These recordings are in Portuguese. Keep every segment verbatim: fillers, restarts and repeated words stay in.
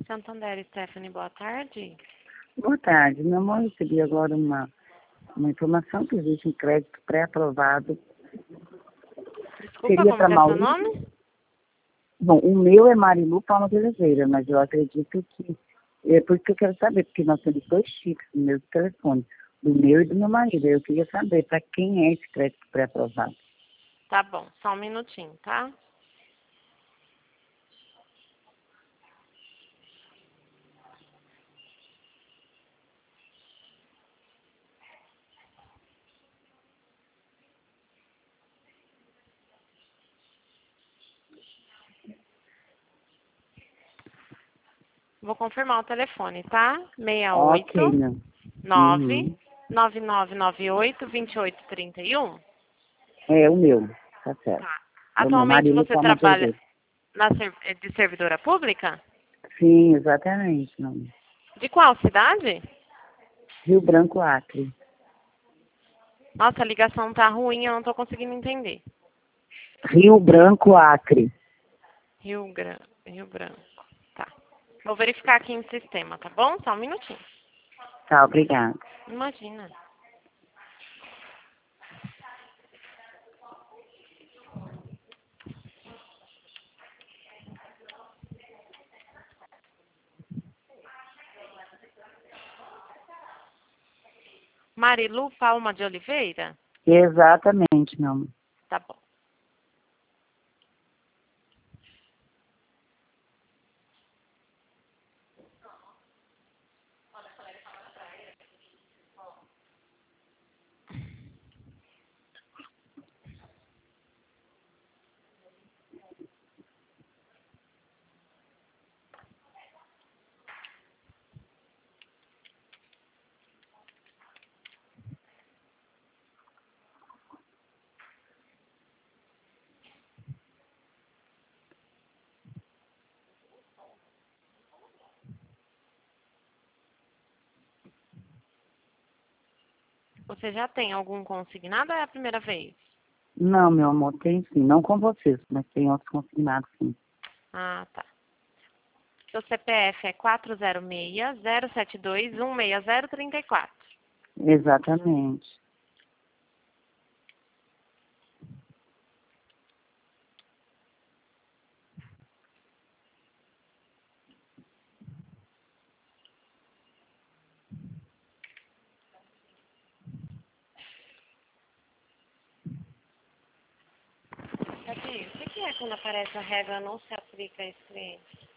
Santander, Stephanie, boa tarde. Boa tarde. Meu amor, eu recebi agora uma, uma informação que existe um crédito pré-aprovado. Desculpa, Seria como para que é seu Maurício? nome? Bom, o meu é Marilu Palma de Oliveira, mas eu acredito que... É por isso que eu quero saber, porque nós temos dois chips no mesmo telefone, do meu e do meu marido. Eu queria saber para quem é esse crédito pré-aprovado. Tá bom, só um minutinho, tá? Vou confirmar o telefone, tá? seis oito Ok, não. nove Uhum. nove nove nove oito dois oito três um. É o meu, tá certo. Tá. É o meu, Atualmente Marilu você Palma de trabalha Oliveira. na ser- de servidora pública? Sim, exatamente. Não. De qual cidade? Rio Branco, Acre. Nossa, a ligação tá ruim, eu não tô conseguindo entender. Rio Branco, Acre. Rio, Gran... Rio Branco. Tá. Vou verificar aqui em sistema, tá bom? Só um minutinho. Tá, obrigada. Imagina. Marilu Palma de Oliveira? Exatamente, meu amor. Tá bom. Você já tem algum consignado ou é a primeira vez? Não, meu amor, tem sim. Não com vocês, mas tem outros consignados, sim. Ah, tá. Seu C P F é quatro zero seis, zero sete dois, um seis zero três quatro. Exatamente. Cadê? O que que é quando aparece a regra não se aplica a esse cliente?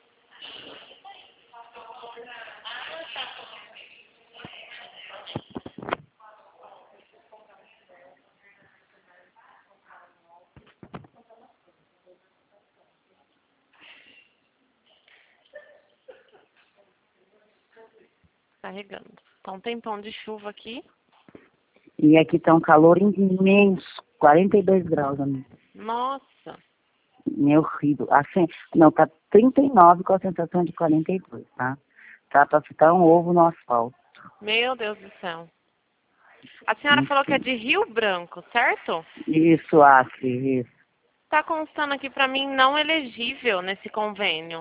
Carregando. Tá um tempão de chuva aqui. E aqui tá um calor imenso, quarenta e dois graus, amigo. Nossa. É horrível. Assim, não, tá trinta e nove com a sensação de quarenta e dois, tá? Tá pra ficar um ovo no asfalto. Meu Deus do céu. A senhora falou que é de Rio Branco, certo? Isso, Acre, isso. Tá constando aqui pra mim não elegível nesse convênio.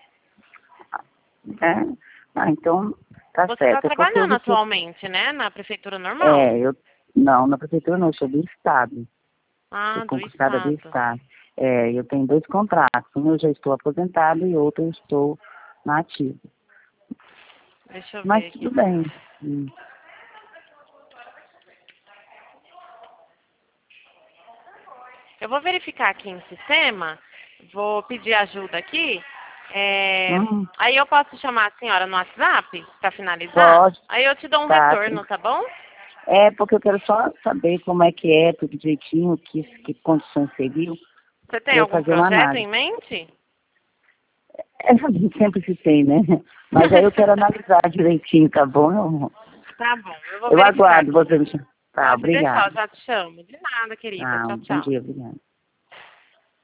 É? Ah, então tá Você está certo. É porque eu trabalhando não sou... atualmente, né? Na prefeitura normal. É, eu... Não, na prefeitura não, eu sou do Estado. Sou Ah, do concursada do estado. Estado. É, eu tenho dois contratos. Um eu já estou aposentado e outro eu estou na ativa. Deixa eu Mas ver aqui. tudo bem. Hum. Eu vou verificar aqui em sistema. Vou pedir ajuda aqui. É, Hum, Aí eu posso chamar a senhora no WhatsApp para finalizar? pode, Aí eu te dou um tá. retorno, tá bom? É, porque eu quero só saber como é que é, tudo direitinho, que, que condições seriam, Você tem para eu algum fazer uma projeto em análise. mente? É, a gente sempre se tem, né? Mas aí eu quero analisar direitinho, tá bom, meu amor? Tá bom, eu vou Eu verificar aguardo aqui. você me chamar. Tá, Pode deixar, obrigada. eu já te chamo. De nada, querida. Ah, Tchau, bom tchau. dia, obrigada.